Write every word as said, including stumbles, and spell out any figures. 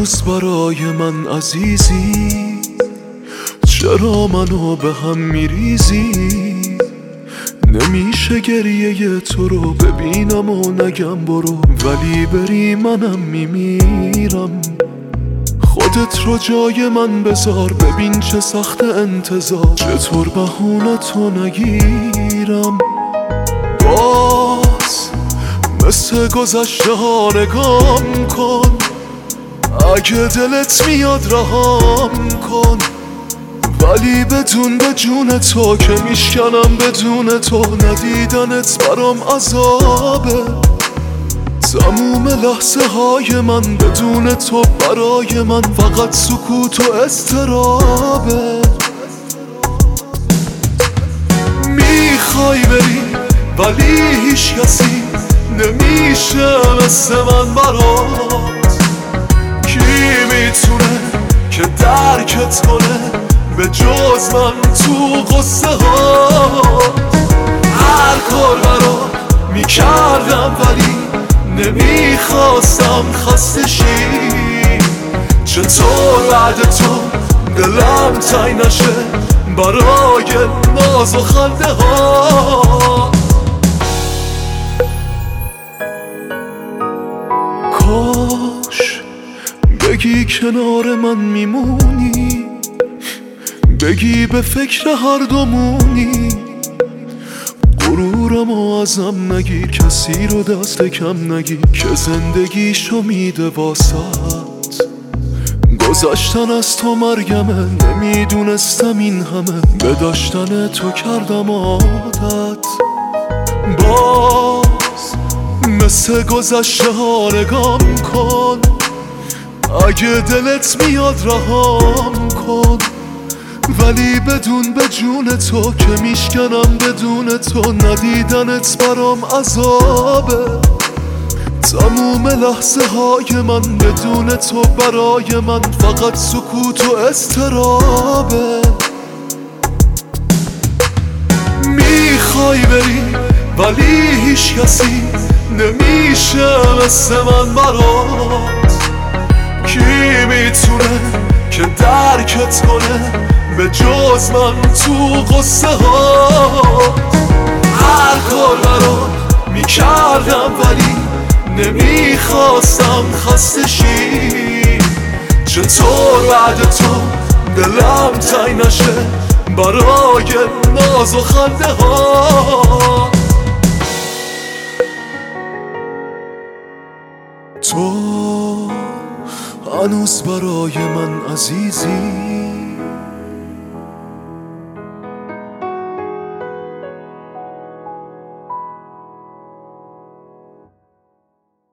هنوز برای من عزیزی، چرا منو به هم میریزی؟ نمیشه گریه تو رو ببینم و نگم برو، ولی بری منم میمیرم. خودت رو جای من بذار، ببین چه سخت انتظار، چطور بهونه تو نگیرم. باز مثل گذشته ها نگام کن، اگه دلت میاد رهام کن، ولی بدون به جون تو که میشکنم بدون تو. ندیدنت برام عذابه، تموم لحظه های من بدون تو برای من فقط سکوت و اضطرابه. میخوای بری ولی هیچ کسی نمیشه مثل من برات. کی میتونه که درکت کنه به جز من تو قصه ها؟ هر کار برات میکردم ولی نمیخواستم خسته شی. چطور بعد تو دلم تنگ نشه برای ناز و خنده ها؟ کاش بگی کنار من میمونی، بگی به فکر هر دومونی. غرورمو ازم نگیر، کسی رو دست کم نگیر که زندگیشو میده واسات. گذشتن از تو مرگمه، نمیدونستم این همه به داشتن تو کردم عادت. باز مثل گذشته ها نگام کن، اگه دلت میاد رهام کن، ولی بدون به جون تو که میشکنم بدون تو. ندیدنت برام عذابه، تموم لحظه های من بدون تو برای من فقط سکوت و اضطرابه. میخوای بری ولی هیچ کسی نمیشه مثل من برات. کی میتونه که درکت کنه به جز من تو قصه ها؟ هر کار برات میکردم ولی نمیخواستم خسته شی. چطور بعد تو دلم تنگ نشه برای ناز و خنده ها؟ تو هنوز برای من عزیزی،